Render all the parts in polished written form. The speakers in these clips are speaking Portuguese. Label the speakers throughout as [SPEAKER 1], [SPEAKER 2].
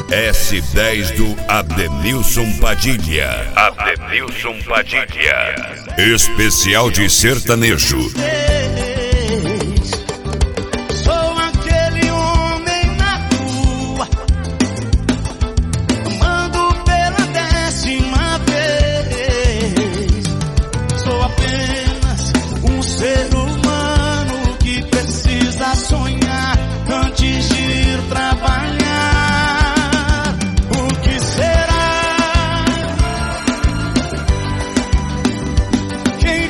[SPEAKER 1] S10 do Ademilson Padilha. Especial de sertanejo.
[SPEAKER 2] Sou aquele homem na rua, amando pela 10ª vez. Sou apenas um ser humano que precisa sonhar antes de ir trabalhar. O que será? Quem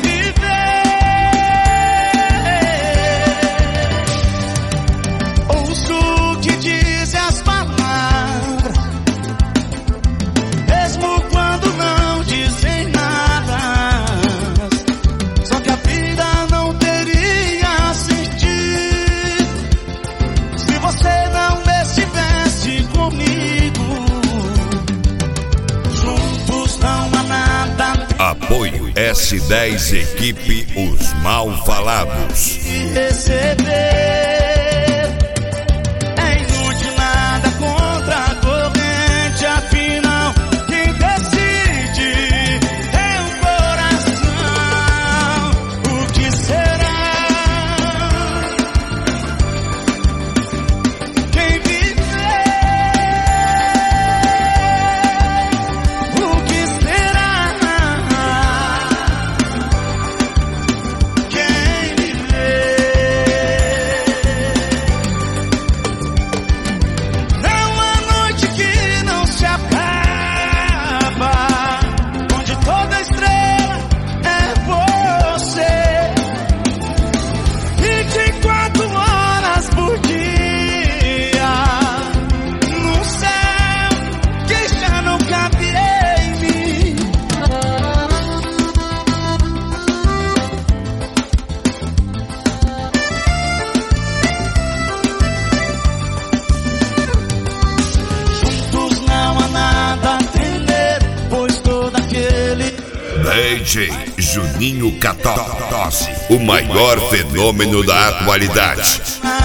[SPEAKER 2] ouço o que dizem as palavras, mesmo quando não dizem nada. Só que a vida não teria sentido se você não estivesse comigo. Juntos não há nada.
[SPEAKER 1] Apoio S10 Equipe Os Mal Falados.
[SPEAKER 2] Receber é inútil, nada contra a corrente. Afinal, quem decide é o coração. O que será? Quem viver? O que será? Quem viver? Não há noite que não se acaba, onde toda estrela é você. 24 horas por dia, num céu que já não cabe em mim. Juntos não há nada a temer, pois todo aquele
[SPEAKER 1] DJ Juninho Catossi, o maior fenômeno da atualidade.